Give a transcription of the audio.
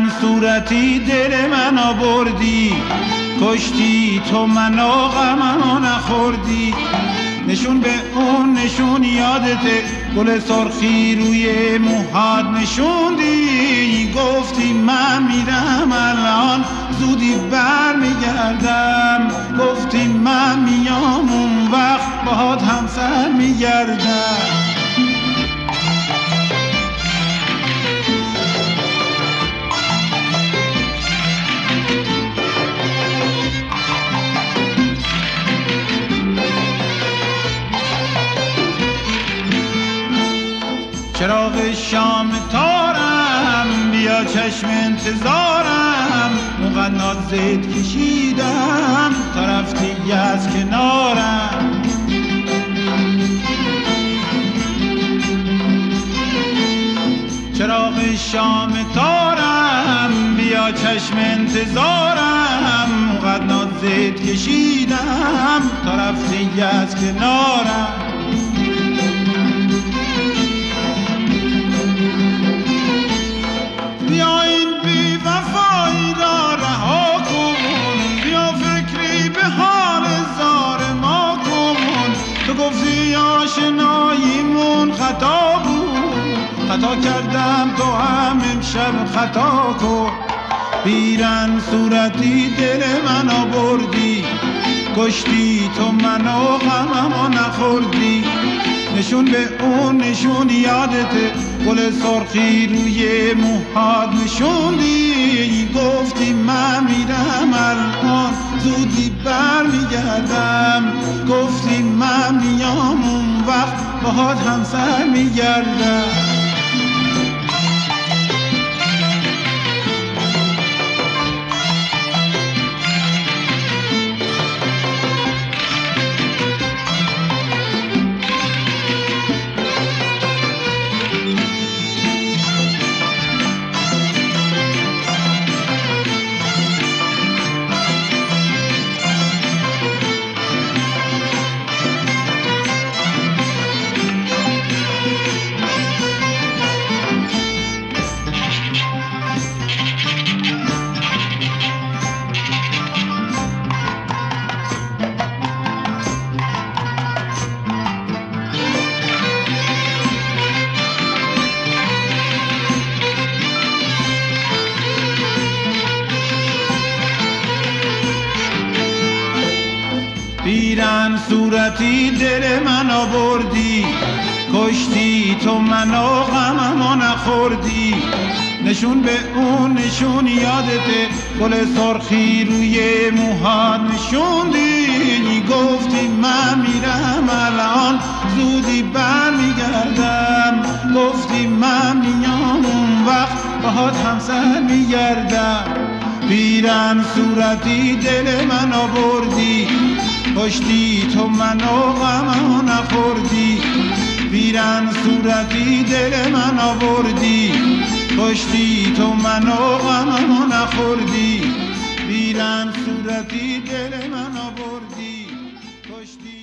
پیرن صورتی دل من آوردی، کشتی تو منو غممو نخوردی. نشون به اون نشون یادته، گل سرخی روی موهات نشوندی. گفتی من میرم الان زودی بر میگردم، گفتی من میام اون وقت باهات همسر میگردم. چراغ شام تارم بیا چشم انتظارم، اونقدر ناز زید کشیدم تا رفتی از کنارم. چراغ شام تارم بیا چشم انتظارم، اونقدر ناز زید کشیدم تا رفتی از کنارم. بیا این بی وفایی را رها کن، بیا فکری به حال زار ما کن. تو گفتی آشناییمون خطا بود، خطا کردم تو هم امشب خطا کن. پیرن صورتی دل من آوردی، کشتی تو منو غممو نخوردی. نشون به اون نشون یادته، گل سرخی روی موهات نشوندی. گفتی من میرم الان زودی بر میگردم، گفتی من میام اون وقت باهات همسر میگردم. پیرن صورتی دل من آوردی، کشتی تو منو غممو نخوردی. نشون به اون نشون یادته، گل سرخی روی موهات نشوندی. گفتی من میرم الان زودی بر میگردم، گفتی من میام اون وقت باهات همسر میگردم. پیرن صورتی دل من آوردی، کشتی تو منو غممو نخوردی. پیرن صورتی دل من آوردی، کشتی تو منو غممو نخوردی. پیرن صورتی دل من آوردی، کشتی